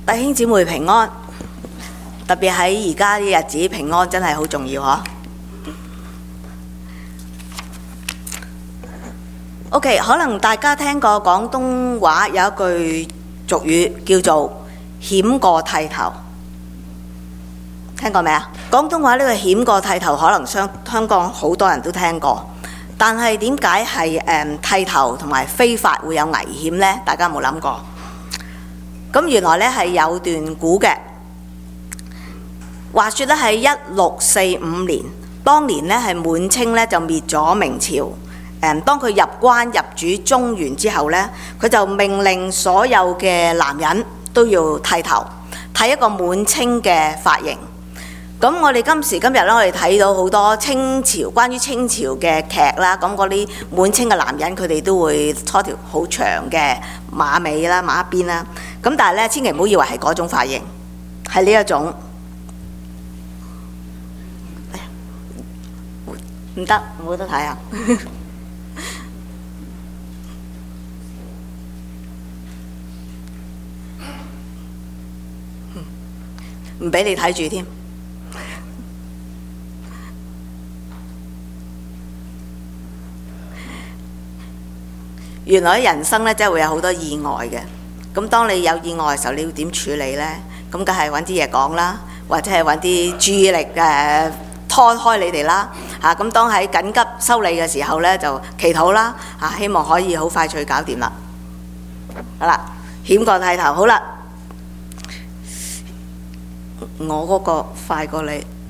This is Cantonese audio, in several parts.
弟兄姊妹平安，特別喺而家啲日子，平安真係好重要嗬。OK， 可能大家聽過廣東話有一句俗語叫做險過剃頭，聽過未啊？廣東話呢個險過剃頭，可能香港好多人都聽過，但係點解係剃頭同埋飛髮會有危險呢？大家有冇諗過？咁原來咧係有段古嘅，話說咧係1645年，當年咧係滿清咧就滅咗明朝。當佢入關入主中原之後咧，佢就命令所有嘅男人都要剃頭，剃一個滿清嘅髮型。咁我哋今時今日咧，我哋睇到好多清朝關於清朝嘅劇啦，咁嗰啲滿清嘅男人佢哋都會搓條好長嘅馬尾啦、馬辮啦。咁但係咧，千祈唔好以為係嗰種髮型，係呢一種。唔得，冇得睇啊！唔俾你睇住添。原來人生咧真係會有好多意外嘅。咁當你有意外嘅時候，你要點處理呢？咁梗係揾啲嘢講啦，或者係揾啲注意力拖開你哋啦。咁當喺緊急修理嘅時候呢，就祈禱啦。希望可以好快脆搞掂啦。好啦，險過剃頭，好啦。我嗰個快過你，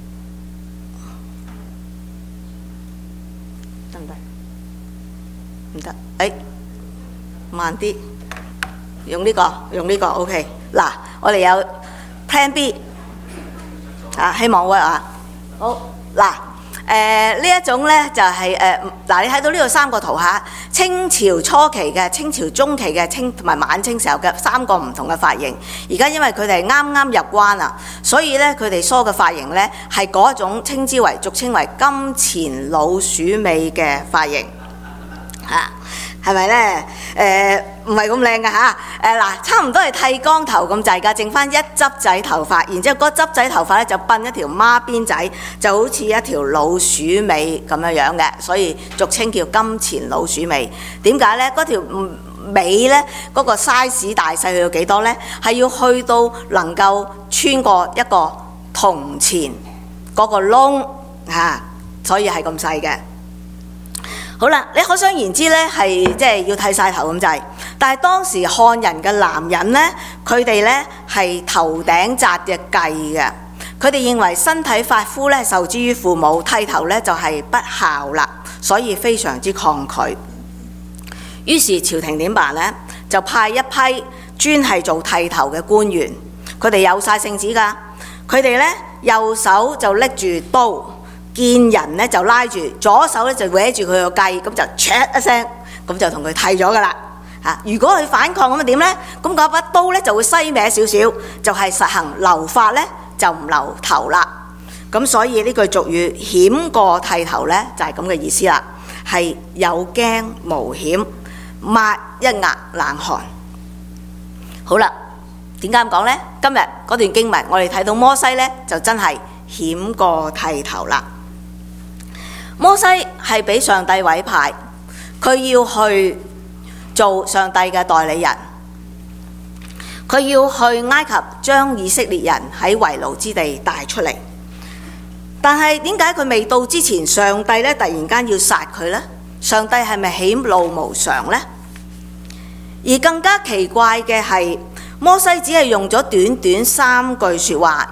得唔得？唔得，慢啲，用呢個 OK。嗱，我哋有 Plan B， 希望會好嗱。呢一種呢就係你睇到呢度3個圖嚇，清朝初期嘅、清朝中期嘅、清同埋晚清時候嘅3個唔同嘅髮型。而家因為佢哋啱啱入關啊，所以呢佢哋梳嘅髮型呢係嗰種俗稱為金錢老鼠尾嘅髮型嚇，係咪呢？唔係咁靚㗎嚇，差唔多係剃光頭咁滯㗎，剩翻一執仔頭髮，然之後嗰執仔頭髮咧就鬢一條孖辮仔，就好似一條老鼠尾咁樣嘅，所以俗稱叫金錢老鼠尾。點解呢？嗰條尾呢，嗰個 size 大細去到幾多呢？係要去到能夠穿過一個銅錢嗰個窿嚇，所以係咁細嘅。好啦，你可想而知呢，係即係要剃晒頭咁滯。但係當時漢人嘅男人呢，佢哋呢係頭頂紮嘅髻嘅，佢哋認為身體髮膚呢受之於父母，剃頭呢就係不孝啦，所以非常之抗拒。於是朝廷點辦呢？就派一批專係做剃頭嘅官員，佢哋有晒聖旨㗎，佢哋呢右手就拎住刀。見人呢就拉住，左手呢就搲住佢個髻，咁就唰一聲，咁就同佢剃咗噶啦。如果佢反抗咁啊點呢？咁嗰把刀呢就會西歪少少，就係實行留髮呢就唔留頭啦。咁所以呢句俗語險過剃頭呢就係咁嘅意思啦，係有驚無險，抹一額冷汗。好啦，點解咁講呢？今日嗰段經文我哋睇到摩西呢就真係險過剃頭啦。摩西係俾上帝委派，佢要去做上帝嘅代理人，佢要去埃及將以色列人喺為奴之地帶出嚟。但係點解佢未到之前，上帝呢突然間要殺佢呢？上帝係咪喜怒無常呢？而更加奇怪嘅係，摩西只係用咗短短3句說話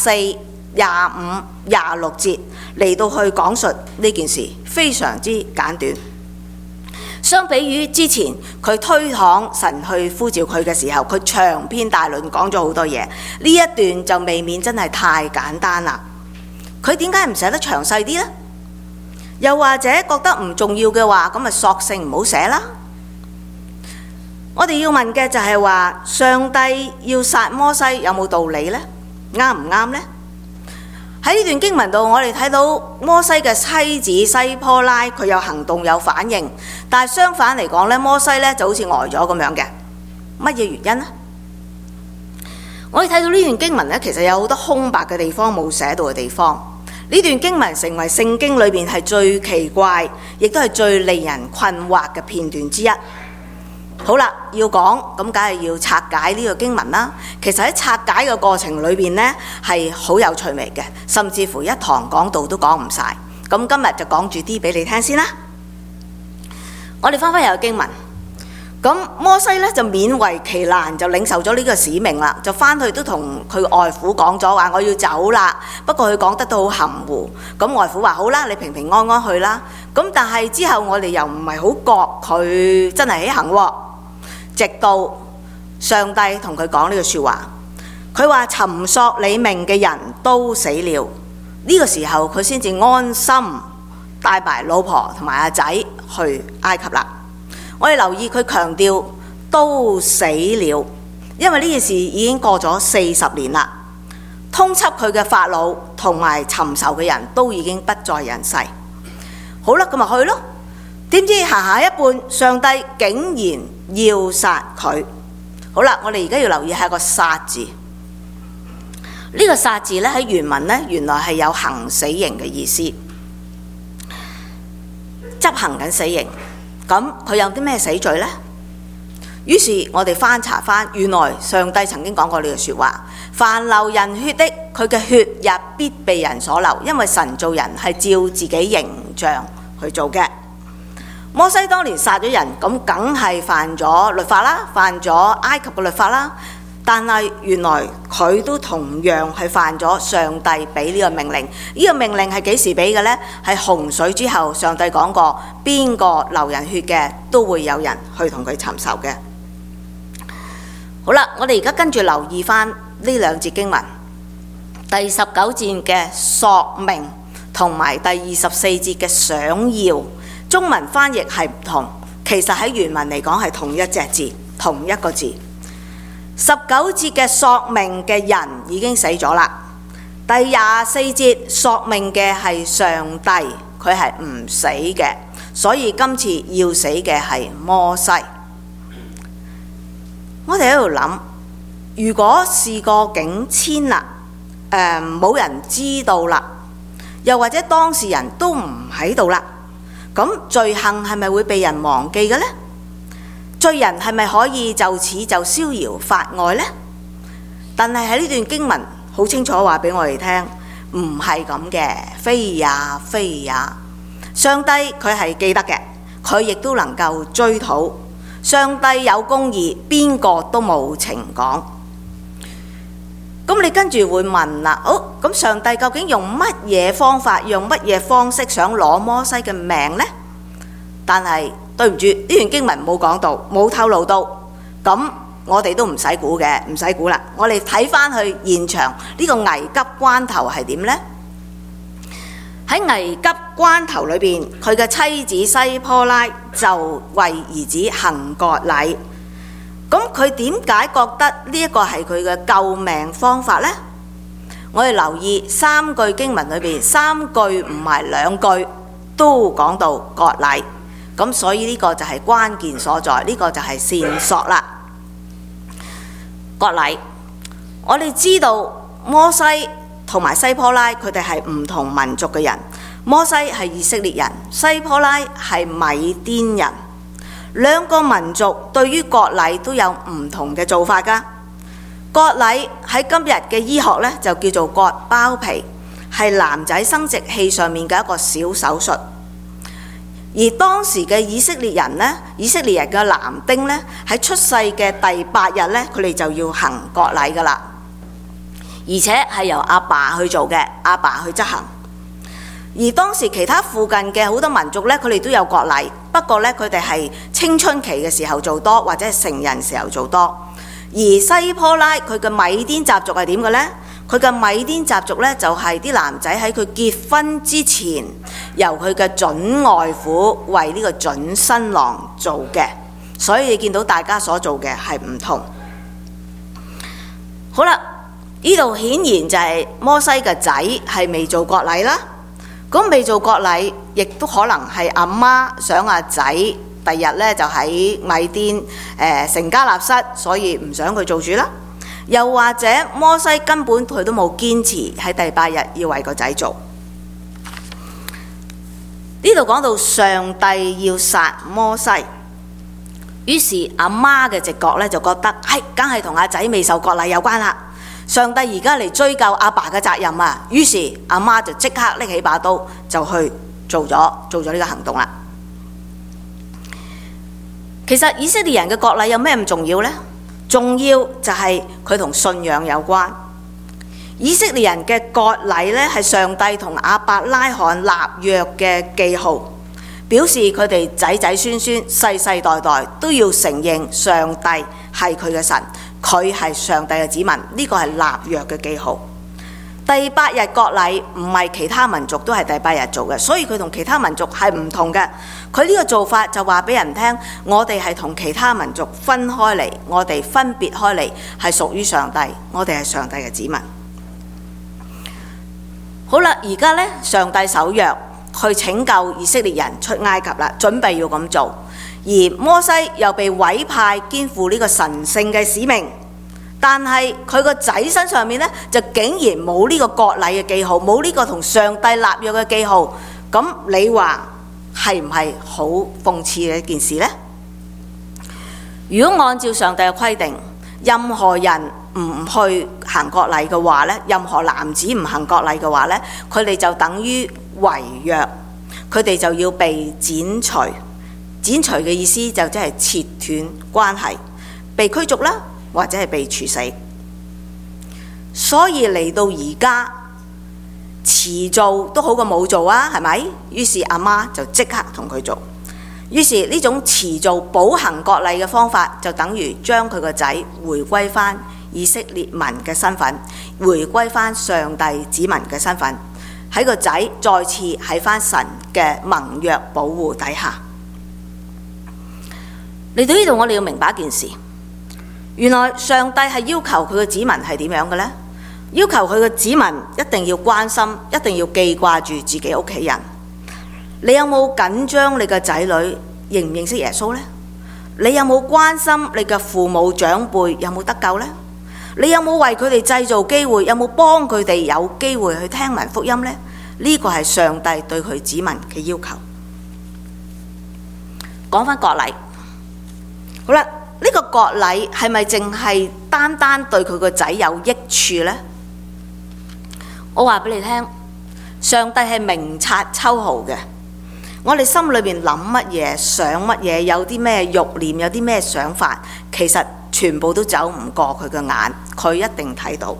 ，24、25、26節嚟到去講述呢件事，非常之簡短。相比於之前佢推搪神去呼召佢嘅時候，佢長篇大論講咗好多嘢，呢一段就未免真係太簡單啦。佢點解唔寫得詳細啲呢？又或者覺得唔重要嘅話，咁咪索性唔好寫啦。我哋要問嘅就係話，上帝要殺摩西有冇道理呢？啱唔啱呢？喺呢段經文度，我哋睇到摩西嘅妻子西坡拉，佢有行動有反應，但係相反嚟講咧，摩西咧就好似呆咗咁樣嘅。乜嘢原因呢？ 我哋睇到呢段經文呢，其實有好多空白嘅地方冇寫到嘅地方。呢段經文成為聖經裏邊係最奇怪，亦都係最令人困惑嘅片段之一。好啦，要講咁，梗係要拆解呢個經文啦。其實喺拆解嘅過程裏邊呢，係好有趣味嘅，甚至乎一堂講道都講唔晒。咁今日就講住啲俾你聽先啦。我哋翻返入經文。咁摩西咧就勉為其難就領受咗呢個使命啦，就翻去都同佢外父講咗話我要走啦。不過佢講得都好含糊，咁外父話好啦，你平平安安去啦。咁但係之後我哋又唔係好覺佢真係起行喎，直到上帝同佢講呢句説話，佢話尋索你命嘅人都死了。呢個時候佢先至安心帶埋老婆同埋阿仔去埃及啦。我哋留意佢強調都死了，因為呢件事已經過咗40年啦。通緝佢嘅法老同埋尋仇嘅人都已經不在人世。好啦，咁咪去咯。點知行下一半，上帝竟然要殺佢。好啦，我哋而家要留意係個殺字。呢個殺字咧喺原文咧，原來係有行死刑嘅意思，執行緊死刑。咁佢有啲咩死罪呢？於是我哋翻查翻，原來上帝曾經講過呢句説話：凡流人血的，佢嘅血也必被人所流，因為神造人係照自己形象去做嘅。摩西當年殺咗人，咁梗係犯咗律法啦，犯咗埃及嘅律法啦。但係原來佢都同樣係犯咗上帝俾呢個命令。呢個命令係幾時俾嘅呢？係洪水之後，上帝講過，邊個流人血嘅都會有人去同佢尋仇嘅。好啦，我哋而家跟住留意翻呢兩節經文，第19節嘅索命同埋第24節嘅想要，中文翻譯係唔同，其實喺原文嚟講係同一隻字，同一個字。19節嘅索命嘅人已經死咗啦。第24節索命嘅係上帝，佢係唔死嘅，所以今次要死嘅係摩西。我哋喺度諗，如果事過境遷啦，冇人知道啦，又或者當事人都唔喺度啦，咁罪行係咪會被人忘記嘅呢？罪人係咪可以就此就逍遙法外呢？但係喺呢段經文好清楚話俾我哋聽，唔係咁嘅，非也非也。上帝佢係記得嘅，佢亦都能夠追討。上帝有公義，邊個都冇情講。咁你跟住會問啦，咁上帝究竟用乜嘢方法，用乜嘢方式想攞摩西嘅命呢？但係對唔住，呢段經文冇講到，冇透露到，咁我哋都唔使估嘅，唔使估啦。我哋睇翻去現場，呢個危急關頭係點呢？喺危急關頭裏邊，佢嘅妻子西坡拉就為兒子行割禮。咁佢點解覺得呢一個係佢嘅救命方法呢？我哋留意3句經文裏邊，3句唔係2句都講到割禮。咁所以呢個就係關鍵所在，呢個就係線索啦。割禮，我哋知道摩西同埋西坡拉佢哋係唔同民族嘅人。摩西係以色列人，西坡拉係米甸人。兩個民族對於割禮都有唔同嘅做法㗎。割禮喺今日嘅醫學呢，就叫做割包皮，係男仔生殖器上面嘅一個小手術。而當時嘅以色列人呢，以色列人嘅男丁呢，喺出世嘅第8日呢，佢哋就要行割禮㗎啦，而且係由阿爸去做嘅，阿爸去執行。而當時其他附近嘅好多民族呢，佢哋都有割禮，不過呢，佢哋係青春期嘅時候做多，或者係成人時候做多。而西坡拉佢嘅米甸習俗係點嘅呢？佢嘅米甸習俗呢，就係啲男仔喺佢結婚之前，由佢嘅準外父為呢個準新郎做嘅，所以你見到大家所做嘅係唔同。好啦，呢度顯然就係摩西嘅仔係未做割禮啦。咁未做割禮，亦都可能係阿媽想阿仔第日呢就喺米甸成家立室，所以唔想佢做主啦。 又或者摩西根本佢都冇堅持喺第8日要為個仔做。呢度講到上帝要殺摩西，於是阿媽嘅直覺咧就覺得，梗係同阿仔未受割禮有關啦。上帝而家嚟追究阿爸嘅責任啊！於是阿媽就即刻拎起把刀就去做咗呢個行動啦。其實以色列人嘅割禮有咩咁重要呢？重要就係佢同信仰有關。以色列人嘅割禮呢，係上帝同亞伯拉罕立約嘅記號，表示佢哋仔仔孫孫世世代代都要承認上帝係佢嘅神，佢係上帝嘅子民，呢個係立約嘅記號。第8日割禮唔係其他民族都係第8日做嘅，所以佢同其他民族係唔同嘅。佢呢個做法就話俾人聽，我哋係同其他民族分開嚟，我哋分別開嚟，係屬於上帝，我哋係上帝嘅子民。好啦，而家呢，上帝守約去拯救以色列人出埃及啦，準備要咁做，而摩西又被委派肩負呢個神聖嘅使命。但係佢個仔身上面呢，就竟然冇呢個割禮嘅記號，冇呢個同上帝立約嘅記號。咁你話係唔係好諷刺嘅一件事呢？如果按照上帝嘅規定，任何人唔去行割禮嘅話呢，任何男子唔行割禮嘅話呢，佢哋就等於違約，佢哋就要被剪除。剪除嘅意思就即係切斷關係，被驅逐啦，或者係被處死。所以嚟到而家遲做都好過冇做啊，係咪？於是阿媽就即刻同佢做。於是呢種遲做補行割禮嘅方法，就等於將佢個仔回歸翻以色列民嘅身份，回歸翻上帝子民嘅身份，喺個仔再次喺翻神嘅盟約保護底下。嚟到呢度，我哋要明白一件事。原來上帝係要求佢嘅子民係點樣嘅呢？要求佢嘅子民一定要關心，一定要記掛住自己屋企人。你有冇緊張你嘅仔女認唔認識耶穌呢？你有冇關心你嘅父母長輩有冇得救呢？你有冇為佢哋製造機會？有冇幫佢哋有機會去聽聞福音呢？呢個係上帝對佢子民嘅要求。講返割禮，好啦。呢個割禮係咪淨係單單對佢個仔有益處呢？我話俾你聽，上帝係明察秋毫嘅。我哋心裏邊諗乜嘢、想乜嘢，有啲咩慾念，有啲咩想法，其實全部都走唔過佢嘅眼，佢一定睇到。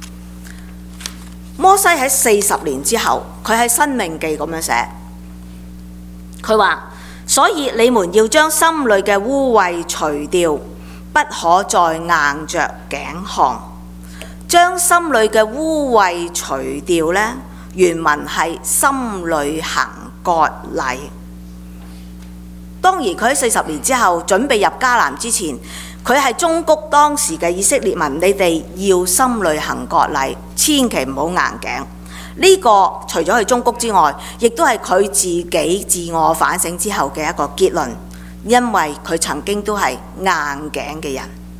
摩西喺40年之後，佢喺申命記咁樣寫，佢話：所以你們要將心裏嘅污穢除掉，不可再硬着頸項。將心裏嘅污穢除掉呢，原文係心裏行割禮。當然佢喺40年之後準備入迦南之前，佢係忠告當時嘅以色列民，你哋要心裏行割禮，千祈唔好硬頸。呢個除咗係忠告之外，亦都係佢自己自我反省之後嘅一個結論，因為佢曾經都係硬頸嘅人。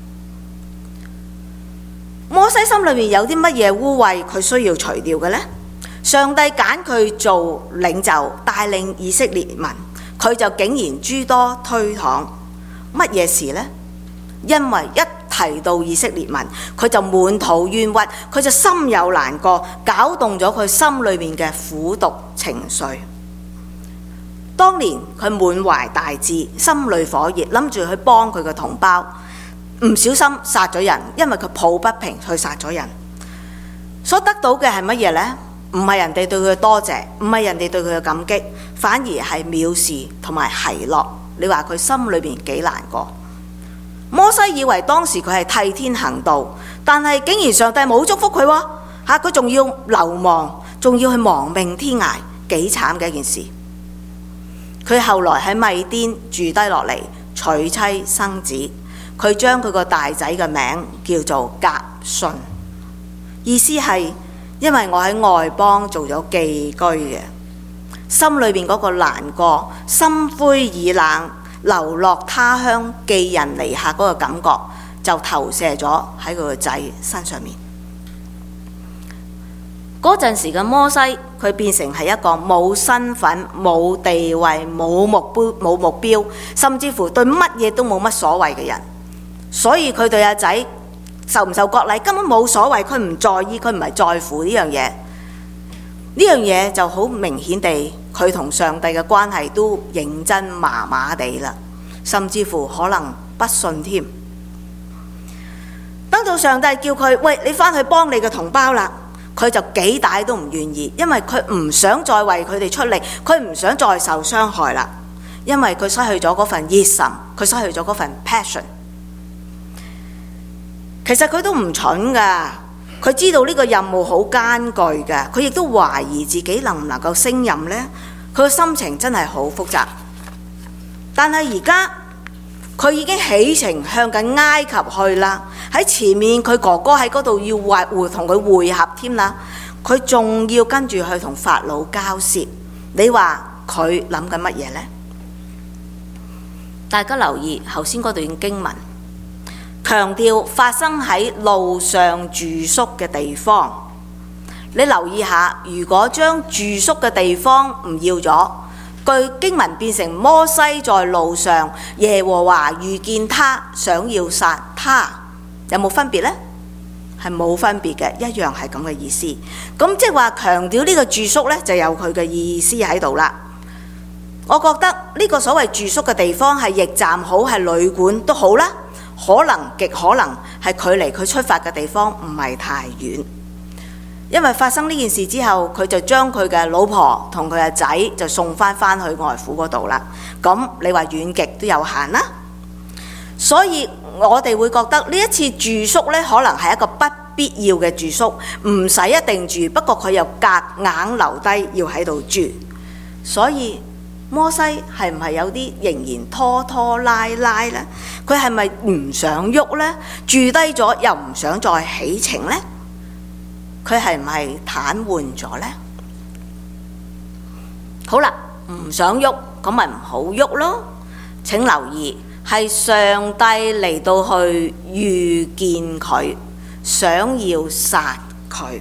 摩西心裏面有啲乜嘢污穢佢需要除掉嘅呢？上帝揀佢做領袖，帶領以色列民，佢就竟然諸多推搪。乜嘢事呢？因為一提到以色列民，佢就滿肚冤屈，佢就心有難過，搞動咗佢心裏面嘅苦毒情緒。當年佢滿懷大志，心裏火熱，諗住去幫佢嘅同胞，唔小心殺咗人，因為佢抱不平去殺咗人。所得到嘅係乜嘢呢？唔係人哋對佢嘅多謝，唔係人哋對佢嘅感激，反而係藐視同埋奚落。你話佢心裏邊幾難過？摩西以為當時佢係替天行道，但係竟然上帝冇祝福佢喎，佢仲要流亡，仲要去亡命天涯，幾慘嘅一件事。佢後來喺米甸住低落嚟，娶妻生子，佢將佢個大仔嘅名叫做革舜，意思係因為我喺外邦做咗寄居嘅，心裏邊嗰個難過，心灰意冷，流落他鄉寄人籬下嗰個感覺， 就投射咗喺佢個仔身上面。嗰陣時嘅摩西，佢變成係一個冇身份、冇地位、冇目標，甚至乎對乜嘢都冇乜所謂嘅人。所以佢對阿仔受唔受割禮根本冇所謂，佢唔在意，佢唔係在乎呢樣嘢。呢樣嘢就好明顯地，佢同上帝嘅關係都認真麻麻地啦，甚至乎可能不信添。等到上帝叫佢，喂，你返去幫你嘅同胞啦，佢就幾大都唔願意，因為佢唔想再為佢哋出力，佢唔想再受傷害啦，因為佢失去咗嗰份熱忱，佢失去咗嗰份 passion。其實佢都唔蠢噶，佢知道呢個任務好艱巨噶，佢亦都懷疑自己能唔能夠勝任呢。佢個心情真係好複雜。但係而家佢已經起程向緊埃及去啦，喺前面佢哥哥喺嗰度要同佢會合添啦，佢仲要跟住去同法老交涉。你話佢諗緊乜嘢呢？大家留意頭先嗰段經文，強調發生喺路上住宿嘅地方。你留意下，如果將住宿嘅地方唔要咗，據經文變成摩西在路上，耶和華遇見他，想要殺他，有冇分別呢？係冇分別嘅，一樣係咁嘅意思。咁即係話強調呢個住宿呢，就有佢嘅意思喺度啦。我覺得呢個所謂住宿嘅地方係驛站好，係旅館都好啦。可能極可能係距離佢出發嘅地方唔係太遠，因為發生呢件事之後，佢就將佢嘅老婆同佢嘅仔就送翻去外父嗰度啦。咁你話遠極都有限啦，所以我哋會覺得呢一次住宿呢，可能係一個不必要嘅住宿，唔使一定住，不過佢又夾硬留低要喺度住。所以摩西係唔係有啲仍然拖拖拉拉呢？佢係咪唔想喐呢？住低咗又唔想再起程呢？佢係唔係癱瘓咗呢？好啦，唔想喐，咁咪唔好喐咯。請留意，係上帝嚟到去遇見佢，想要殺佢。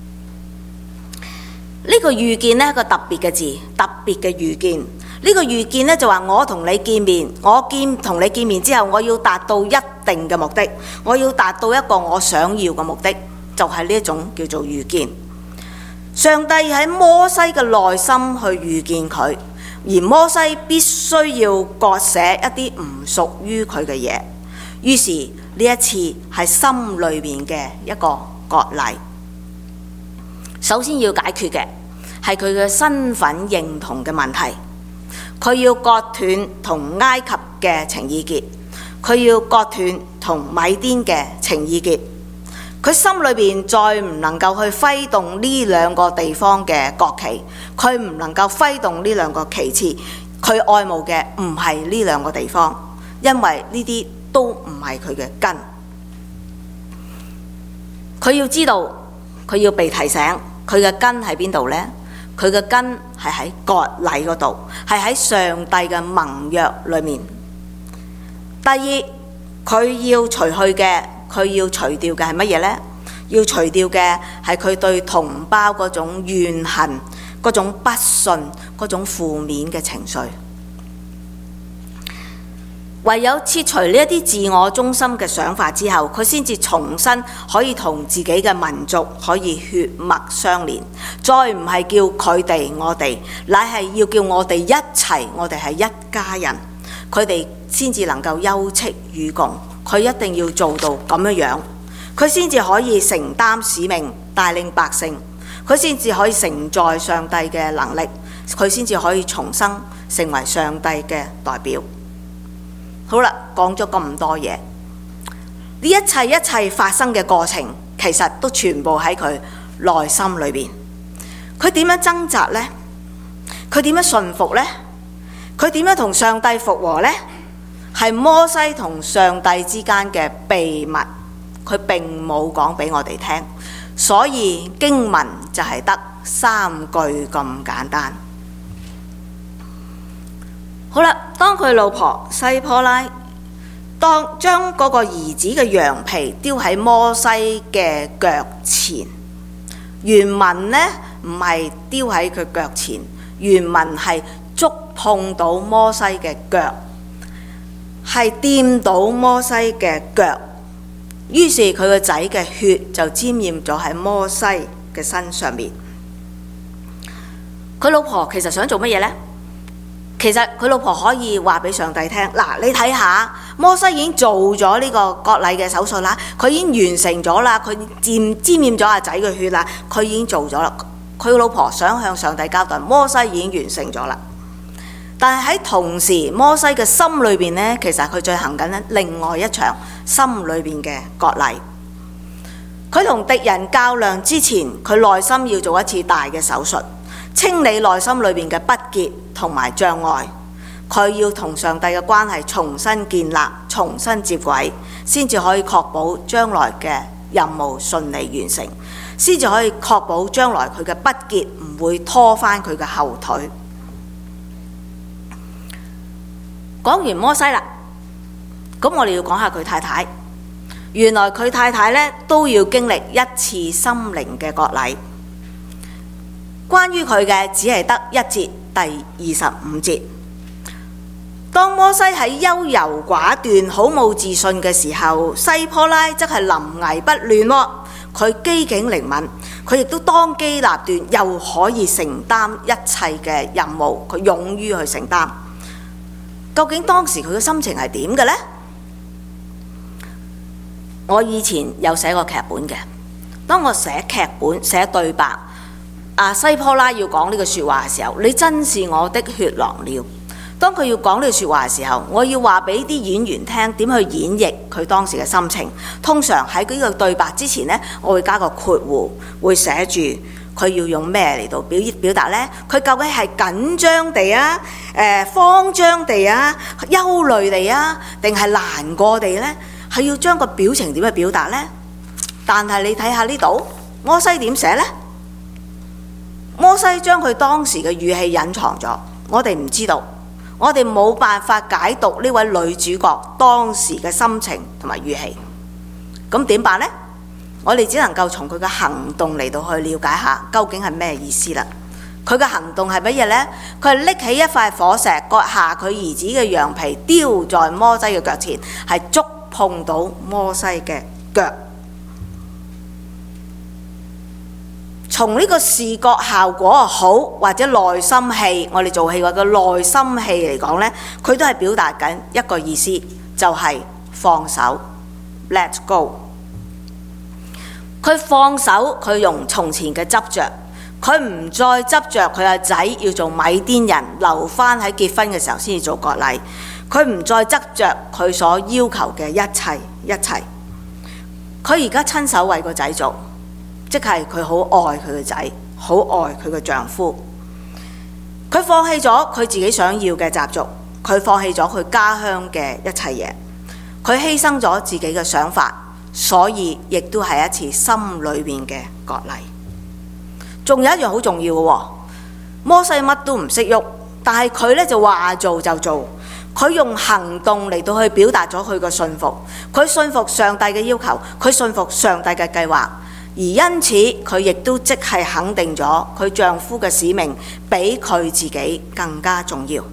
呢個遇見呢，係個特別嘅字，特別嘅遇見。呢個遇見呢，就話我同你見面，同你見面之後，我要達到一定嘅目的，我要達到一個我想要嘅目的，就係呢一種叫做遇見。上帝喺摩西嘅內心去遇見佢，而摩西必須要割捨一啲唔屬於佢嘅嘢。於是呢一次係心裏面嘅一個割禮。首先要解決嘅係佢嘅身份認同嘅問題。佢要割斷同埃及嘅情意結，佢要割斷同米甸嘅情意結。佢心裏邊再唔能夠去揮動呢兩個地方嘅國旗，佢唔能夠揮動呢兩個旗幟。佢愛慕嘅唔係呢兩個地方，因為呢啲都唔係佢嘅根。佢要知道，佢要被提醒，佢嘅根喺邊度呢？佢嘅根係喺割禮嗰度，係喺上帝嘅盟約裏面。第二，佢要除去嘅，佢要除掉嘅係乜嘢呢？要除掉嘅係佢對同胞嗰種怨恨、嗰種不信、嗰種負面嘅情緒。唯有切除呢一啲自我中心嘅想法之後，佢先至重新可以同自己嘅民族可以血脈相連，再唔係叫佢哋我哋，乃係要叫我哋一齊，我哋係一家人，佢哋先至能夠休戚與共。佢一定要做到咁樣，佢先至可以承擔使命，帶領百姓，佢先至可以承載上帝嘅能力，佢先至可以重生成為上帝嘅代表。好啦，講咗咁多嘢，呢一切發生嘅過程，其實都全部喺佢內心裏邊。佢點樣掙扎呢？佢點樣順服呢？佢點樣同上帝復和呢？係摩西同上帝之間嘅秘密，佢並冇講俾我哋聽，所以經文就係得3句咁簡單。好啦，當佢老婆西坡拉當將嗰個兒子嘅羊皮丟喺摩西嘅腳前，原文呢唔係丟喺佢腳前，原文係觸碰到摩西嘅腳，係掂到摩西嘅腳，於是佢個仔嘅血就沾染咗喺摩西嘅身上面。佢老婆其實想做乜嘢呢？其實佢老婆可以話俾上帝聽，嗱，你睇下摩西已經做咗呢個割禮嘅手術啦，佢已經完成咗啦，佢沾染咗阿仔嘅血啦，佢已經做咗啦。佢老婆想向上帝交代，摩西已經完成咗啦。但係喺同時，摩西嘅心裏邊呢，其實佢進行緊另外一場心裏邊嘅割禮。佢同敵人較量之前，佢內心要做一次大嘅手術，清理內心裏邊嘅不潔同埋障礙。佢要同上帝嘅關係重新建立、重新接軌，先至可以確保將來嘅任務順利完成，先至可以確保將來佢嘅不潔唔會拖翻佢嘅後腿。講完摩西啦，咁我哋要講下佢太太。原來佢太太呢都要經歷一次心靈嘅割禮。關於佢嘅只係得一節，第25節。當摩西喺優柔寡斷、好冇自信嘅時候，西坡拉則係臨危不亂喎。佢機警靈敏，佢亦都當機立斷，又可以承擔一切嘅任務，佢勇於去承擔。究竟當時佢嘅心情係點嘅呢？我以前有寫過劇本嘅，當我寫劇本寫對白，西坡拉要講呢句說話嘅時候，你真是我的血狼了。當佢要講呢句說話嘅時候，我要話俾啲演員聽點去演繹佢當時嘅心情。通常喺呢個對白之前呢，我會加個括弧，會寫住佢要用咩嚟到表達呢？佢究竟係緊張地啊、慌張地啊、憂慮地啊，定係難過地呢？係要將個表情點去表達呢？但係你睇下呢度，摩西點寫呢？摩西將佢當時嘅語氣隱藏咗，我哋唔知道，我哋冇辦法解讀呢位女主角當時嘅心情同埋語氣。咁點辦呢？我哋只能夠從佢嘅行動嚟到去了解下究竟係咩意思啦。佢嘅行動係乜嘢呢？佢係拎起一塊火石，割下佢兒子嘅羊皮，丟在摩西嘅腳前，係觸碰到摩西嘅腳。從呢個視覺效果好，或者內心戲，我哋做戲話嘅內心戲嚟講呢，佢都係表達緊一個意思，就係放手 ，let go。佢放手，佢用從前嘅執着，佢唔再執着佢阿仔要做米甸人，留翻喺結婚嘅時候先至做割禮。佢唔再執着佢所要求嘅一切一切。佢而家親手為個仔做。即係佢好愛佢嘅仔，好愛佢嘅丈夫。佢放棄咗佢自己想要嘅習俗，佢放棄咗佢家鄉嘅一切嘢，佢犧牲咗自己嘅想法，所以亦都係一次心裏面嘅割禮。仲有一樣好重要嘅喎，摩西乜都唔識喐，但係佢呢就話做就做，佢用行動嚟到去表達咗佢嘅信服，佢信服上帝嘅要求，佢信服上帝嘅計劃。而因此，佢亦都即係肯定咗佢丈夫嘅使命比佢自己更加重要。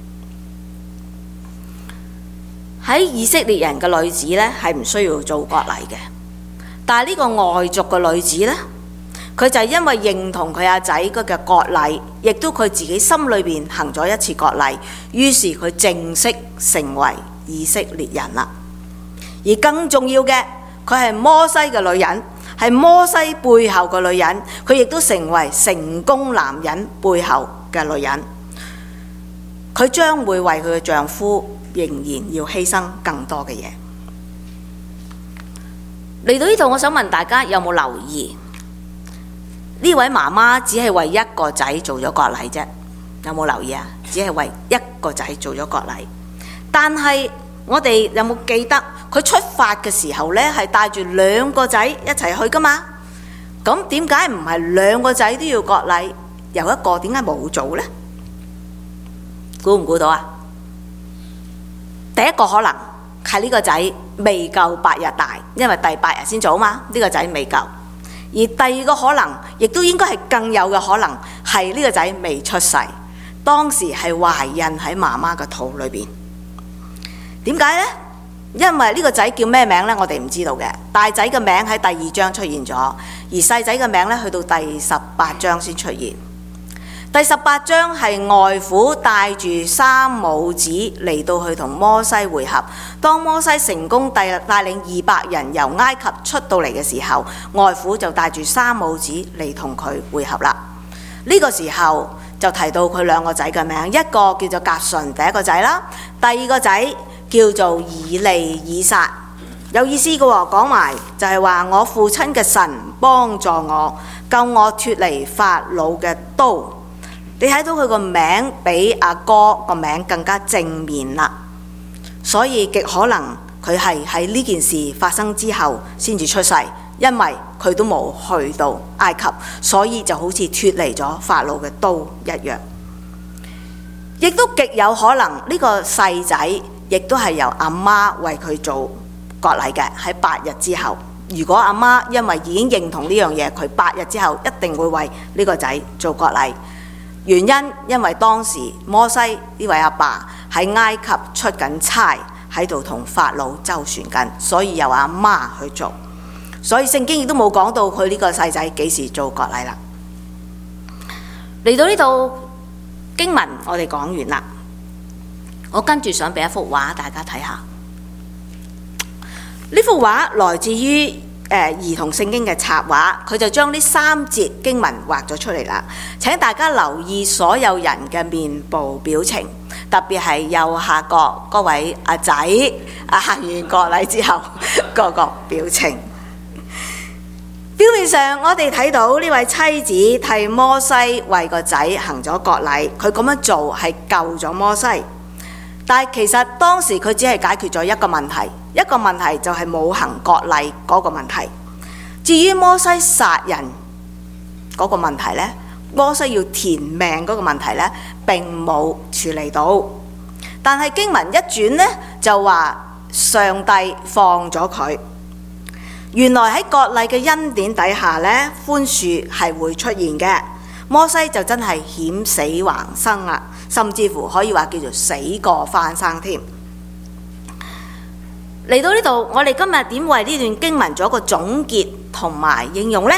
喺以色列人嘅女子呢，係唔需要做割禮嘅，但係呢個外族嘅女子呢，佢就係因為認同佢阿仔嘅割禮，亦都佢自己心裏邊行咗一次割禮，於是佢正式成為以色列人啦。而更重要嘅，佢係摩西嘅女人。係摩西背後嘅女人，佢亦都成為成功男人背後嘅女人。佢將會為佢嘅丈夫仍然要犧牲更多嘅嘢。嚟到呢度，我想問大家有冇留意呢位媽媽只係為一個仔做咗割禮啫？有冇留意啊？只係為一個仔做咗割禮，但係我哋有冇記得佢出發嘅時候呢，係帶住2個仔一齊去噶嘛？咁點解唔係2個仔都要割禮，有一個點解冇做呢？估唔估到啊？第一個可能係呢個仔未夠8日大，因為第8日先做嘛，呢個仔未夠。而第二個可能，亦都應該係更有嘅可能，係呢個仔未出世，當時係懷孕喺媽媽嘅肚裏邊。點解呢？因為呢個仔叫咩名呢？我哋唔知道嘅。大仔嘅名喺第2章出現咗，而細仔嘅名呢，去到第18章先出現。第18章係外父帶住3母子嚟到去同摩西會合。當摩西成功帶領200人由埃及出到嚟嘅時候，外父就帶住3母子嚟同佢會合啦。呢個時候就提到佢2個仔嘅名，一個叫做革順，第一個仔啦；第二個仔叫做以利以撒。有意思嘅喎，講埋就係話我父親嘅神幫助我，救我脫離法老嘅刀。你睇到佢個名比阿哥個名更加正面啦，所以極可能佢係喺呢件事發生之後先至出世，因為佢都冇去到埃及，所以就好似脫離咗法老嘅刀一樣。亦都極有可能呢個細仔亦都係由阿媽為佢做割禮嘅，喺8日之後。如果阿媽因為已經認同呢樣嘢，佢8日之後一定會為呢個仔做割禮。原因因為當時摩西呢位阿爸喺埃及出緊差，喺度同法老周旋緊，所以由阿媽去做。所以聖經亦都冇講到佢呢個細仔幾時做割禮啦。嚟到呢度經文我哋講完啦，我跟住想俾一幅畫大家睇下。呢幅畫來自於兒童聖經嘅插畫，佢就將呢3節經文畫咗出嚟啦。請大家留意所有人嘅面部表情，特別係右下角嗰位阿仔行完割禮之後個表情。表面上我哋睇到呢位妻子替摩西為個仔行咗割禮，佢咁樣做係救咗摩西，但係其實當時佢只係解決咗一個問題就係冇行割禮嗰個問題。至於摩西殺人嗰個問題呢，摩西要填命嗰個問題呢，並冇處理到。但係經文一轉呢，就話上帝放咗佢。原來喺割禮嘅恩典底下呢，寬恕係會出現嘅。摩西就真係險死橫生啦，甚至乎可以話叫做死過翻生添。嚟到呢度，我哋今日點為呢段經文做一個總結同埋應用呢？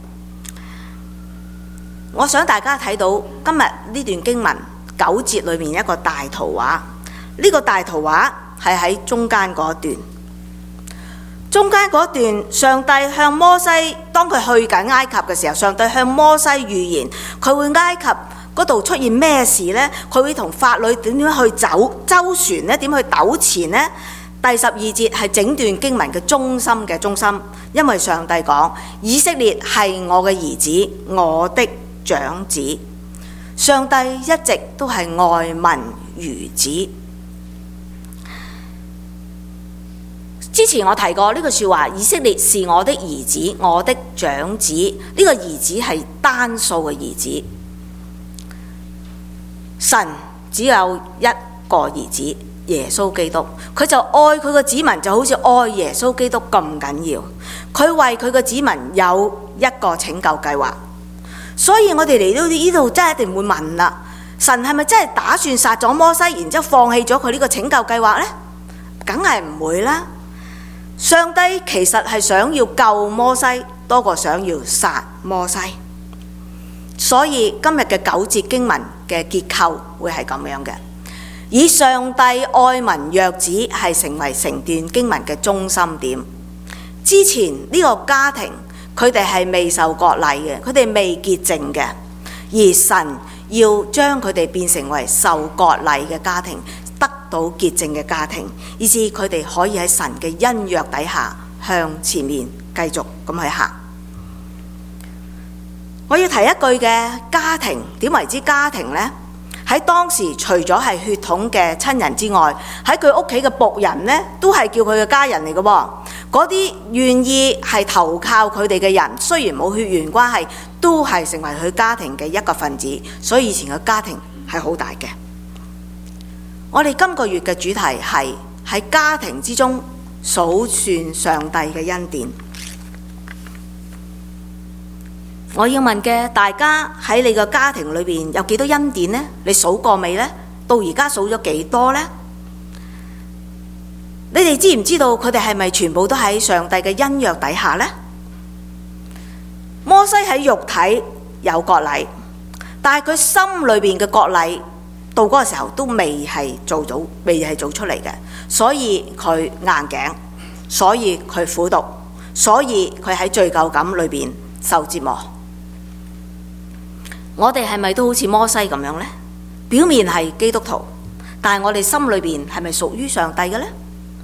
我想大家睇到今日呢段經文9節裏面一個大圖畫，呢個大圖畫係喺中間嗰段。中間嗰段，上帝向摩西，當佢去緊埃及嘅時候，上帝向摩西預言佢會埃及嗰度出現咩事呢？佢會同法老點樣去周旋呢？點去糾纏呢？第12節係整段經文嘅中心，因為上帝講以色列係我嘅兒子，我的長子。上帝一直都係愛民如子。之前我提過呢句說話，以色列是我的兒子，我的長子。呢個兒子係單數嘅兒子。神只有一個兒子耶穌基督，佢就愛佢個子民就好似愛耶穌基督咁緊要。佢為佢個子民有一個拯救計劃，所以我哋嚟到呢度真係一定會問啦，神係咪真係打算殺咗摩西，然之後放棄咗佢呢個拯救計劃呢？梗係唔會啦。上帝其實係想要救摩西多過想要殺摩西，所以今日嘅9節經文嘅結構會係咁樣嘅，以上帝愛民若子係成為成段經文嘅中心點。之前呢個家庭佢哋係未受割禮嘅，佢哋未潔淨嘅，而神要將佢哋變成為受割禮嘅家庭，得到潔淨嘅家庭，以致佢哋可以喺神嘅恩約底下向前面繼續咁去行。我要提一句嘅，家庭點為之家庭呢？喺當時除咗係血統嘅親人之外，喺佢屋企嘅僕人呢，都係叫佢嘅家人嚟嘅喎。嗰啲願意係投靠佢哋嘅人，雖然冇血緣關係，都係成為佢家庭嘅一個分子。所以以前嘅家庭係好大嘅。我哋今個月嘅主題係喺家庭之中數算上帝嘅恩典。我要問嘅，大家喺你個家庭裏邊有幾多恩典呢？你數過未呢？到而家數咗幾多呢？你哋知唔知道佢哋係咪全部都喺上帝嘅恩約底下呢？摩西喺肉體有割禮，但係佢心裏邊嘅割禮到嗰個時候都未係做出嚟嘅，所以佢硬頸，所以佢苦毒，所以佢喺罪疚感裏邊受折磨。我哋係咪都好似摩西咁樣呢？表面係基督徒，但係我哋心裏邊係咪屬於上帝嘅呢？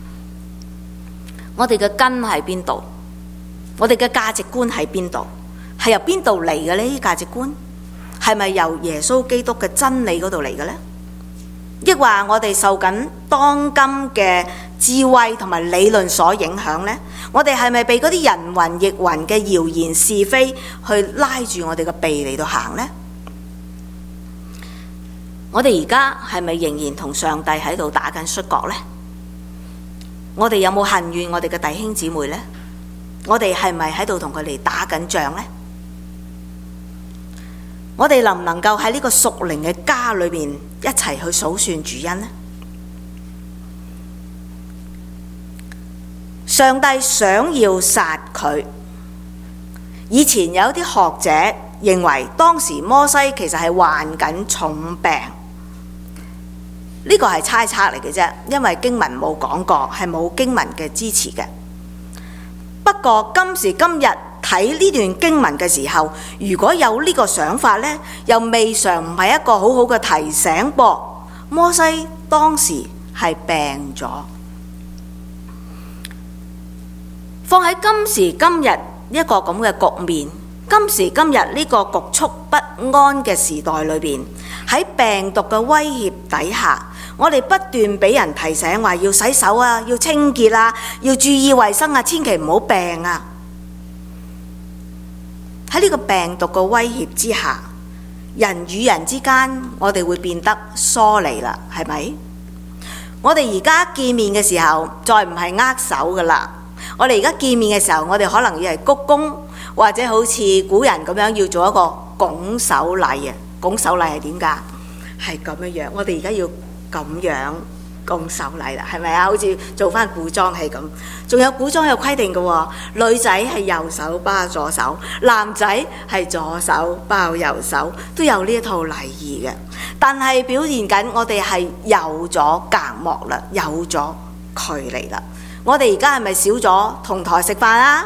我哋嘅根喺邊度？我哋嘅價值觀喺邊度？係由邊度嚟嘅呢？啲價值觀係咪由耶穌基督嘅真理嗰度嚟嘅呢？抑或我哋受緊當今嘅智慧同埋理論所影響呢？我哋係咪被嗰啲人云亦云嘅謠言是非去拉住我哋嘅鼻嚟到行呢？我哋而家係咪仍然同上帝喺度打緊摔角呢？我哋有冇恨怨我哋嘅弟兄姊妹呢？我哋係咪喺度同佢哋打緊仗呢？我哋能唔能夠喺呢個屬靈嘅家裏邊一齊去數算主恩呢？上帝想要殺佢。以前有啲學者認為當時摩西其實係患緊重病，呢個係猜測嚟嘅啫，因為經文冇講過，係冇經文嘅支持嘅。不過今時今日睇呢段經文嘅時候，如果有呢個想法呢，又未嘗唔係一個好好嘅提醒噃。摩西當時係病咗，放喺今時今日一個咁嘅局面，今時今日呢個局促不安嘅時代裏邊，喺病毒嘅威脅底下，我哋不斷俾人提醒話要洗手啊，要清潔啊，要注意衛生啊，千祈唔好病啊。喺呢個病毒嘅威脅之下，人與人之間我哋會變得疏離啦，係咪？我哋而家見面嘅時候再唔係握手噶啦，我哋而家見面嘅時候，我哋可能要係鞠躬，或者好似古人咁樣要做一個拱手禮啊。拱手禮係點㗎？係咁樣樣，我哋而家要咁樣拱手禮啦，係咪啊？好似做翻古裝戲咁。仲有古裝有規定嘅喎，女仔係右手包左手，男仔係左手包右手，都有呢一套禮儀嘅。但係表現緊我哋係有咗隔膜啦，有咗距離啦。我哋而家係咪少咗同台食飯啊？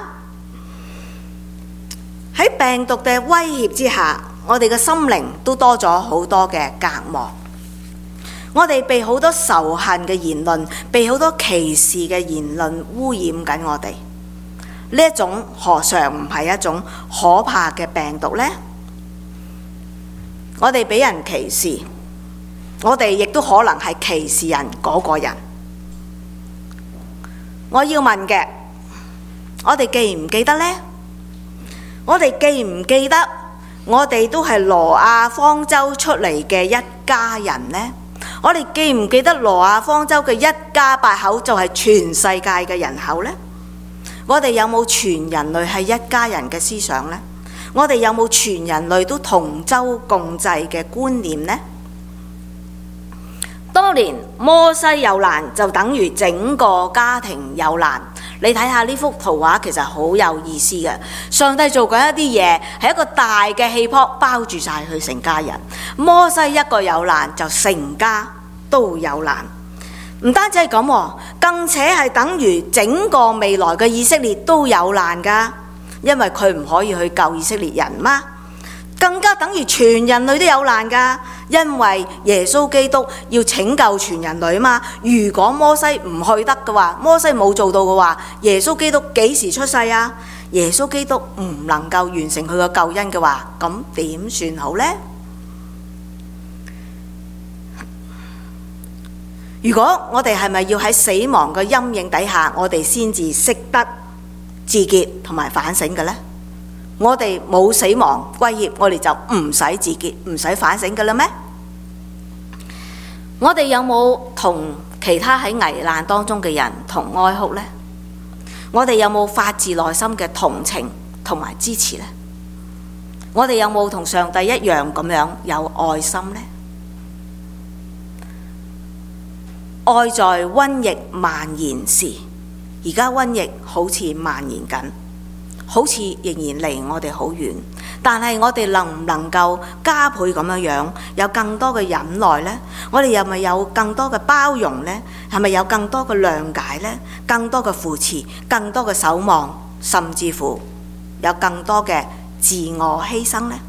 喺病毒嘅威脅之下，我哋嘅心靈都多咗好多嘅隔膜。我哋被好多仇恨嘅言論，被好多歧視嘅言論污染緊我哋。呢一種何嘗唔係一種可怕嘅病毒呢？我哋俾人歧視，我哋亦都可能係歧視人嗰個人。我要問嘅，我哋記唔記得呢？我哋記唔記得我哋都係挪亞方舟出嚟嘅一家人呢？我哋記唔記得挪亞方舟嘅一家8口就係全世界嘅人口呢？我哋有冇全人類係一家人嘅思想呢？我哋有冇全人類都同舟共濟嘅觀念呢？當年摩西有難，就等於整個家庭有難。你睇下呢幅圖畫，其實好有意思嘅。上帝做緊一啲嘢，係一個大嘅氣泡包住晒佢成家人。摩西一個有難，就成家都有難。唔單止係咁，更且係等於整個未來嘅以色列都有難㗎，因為佢唔可以去救以色列人嘛。更加等於全人類都有難㗎，因為耶穌基督要拯救全人類嘛。如果摩西唔去得嘅話，摩西冇做到嘅話，耶穌基督幾時出世啊？耶穌基督唔能夠完成佢嘅救恩嘅話，咁點算好呢？如果我哋係咪要喺死亡嘅陰影底下，我哋先至識得自潔同埋反省嘅呢？我哋冇死亡威脅，我哋就唔使自潔，唔使反省嘅啦咩？我哋有冇同其他喺危難當中嘅人同哀哭呢？我哋有冇發自內心嘅同情同埋支持呢？我哋有冇同上帝一樣咁樣有愛心呢？愛在瘟疫蔓延時，而家瘟疫好似蔓延緊，好似仍然離我哋好遠，但係我哋能唔能夠加倍咁樣有更多嘅忍耐呢？我哋又咪有更多嘅包容呢？係咪有更多嘅諒解呢？更多嘅扶持，更多嘅守望，甚至乎有更多嘅自我犧牲呢？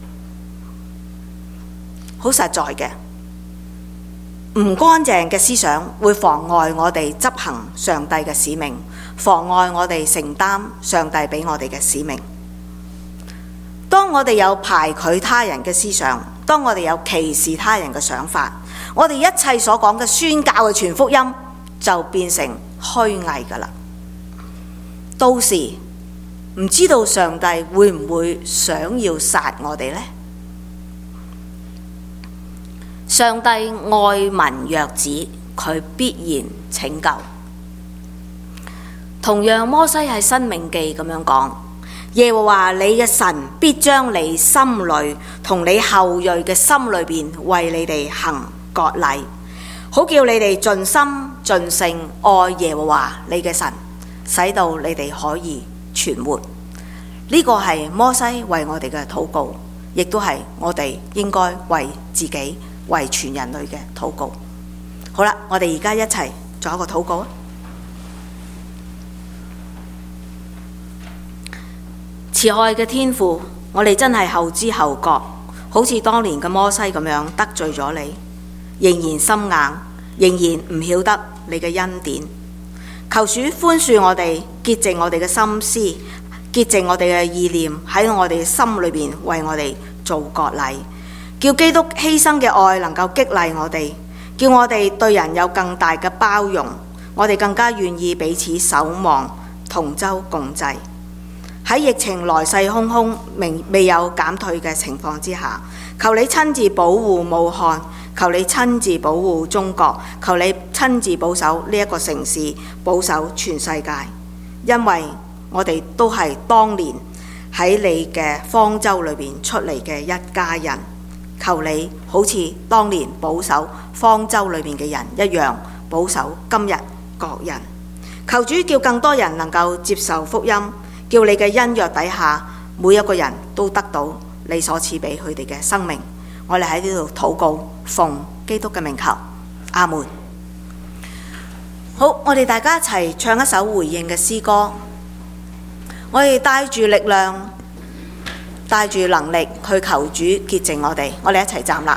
好實在嘅，唔乾淨嘅思想會妨礙我哋執行上帝嘅使命，妨礙我哋承擔上帝俾我哋嘅使命。當我哋有排拒他人嘅思想，當我哋有歧視他人嘅想法，我哋一切所講嘅宣教嘅全福音就變成虛偽㗎喇。到時唔知道上帝會唔會想要殺我哋呢？上帝愛民若子，佢必然拯救。同樣摩西喺申命記咁樣講，耶和華你嘅神必將你心裏同你後裔嘅心裏邊為你哋行割禮，好叫你哋盡心盡性愛耶和華你嘅神，使到你哋可以存活。呢個係摩西為我哋嘅禱告，亦都係我哋應該為自己、為全人類嘅禱告。好啦，我哋而家一齊做一個禱告啊！慈愛嘅天父，我哋真係後知後覺，好似當年嘅摩西咁樣得罪咗你，仍然心硬，仍然唔曉得你嘅恩典。求主寬恕我哋，潔淨我哋嘅心思，潔淨我哋嘅意念，喺我哋心裏邊為我哋做割禮，叫基督犧牲嘅愛能夠激勵我哋，叫我哋對人有更大嘅包容，我哋更加願意彼此守望，同舟共濟。喺疫情來勢洶洶、未有減退嘅情況之下，求你親自保護武漢，求你親自保護中國，求你親自保守呢一個城市，保守全世界。因為我哋都係當年喺你嘅方舟裏邊出嚟嘅一家人，求你好似當年保守方舟裏面嘅人一樣，保守今日各人。求主叫更多人能夠接受福音，叫你嘅恩約底下，每一個人都得到你所賜俾佢哋嘅生命。我哋喺呢度禱告，奉基督嘅名求，阿門。好，我哋大家一齊唱一首回應嘅詩歌。我哋帶住力量，帶住能力去求主潔淨我哋。我哋一齊站立。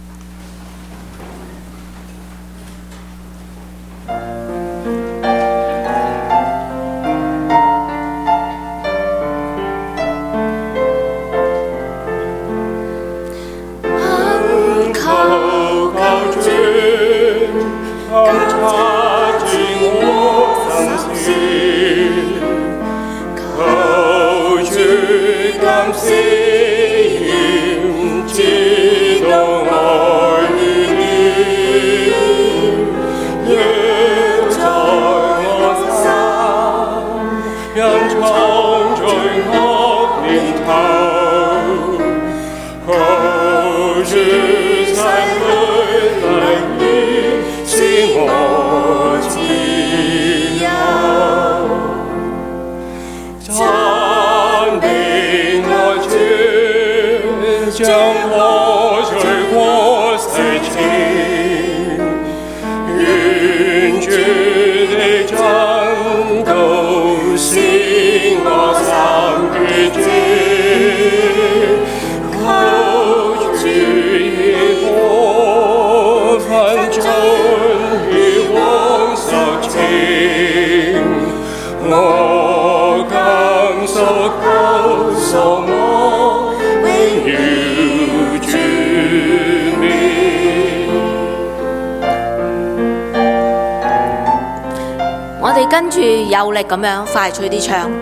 跟住有力咁樣快脆啲唱。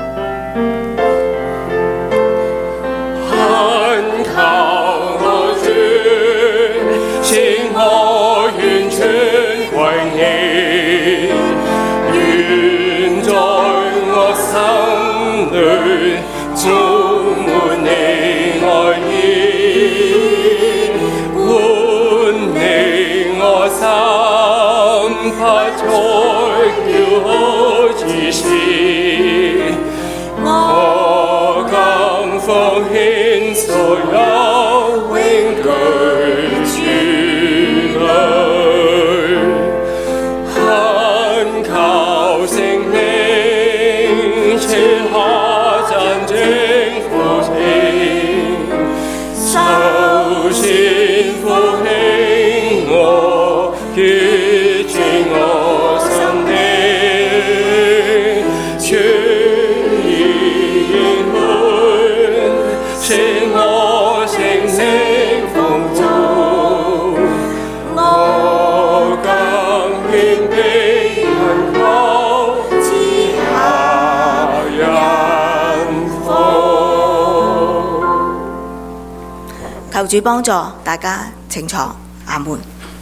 懇求我主，使我完全歸喚你我心不再驕傲自恃，我更奉獻所有永居主裏，懇求聖靈賜下真正復興，首先復興我，潔淨我心靈，全意應許，使我成聖豐富，我更謙卑懇求賜下恩福。 求主幫助大家清楚，阿門。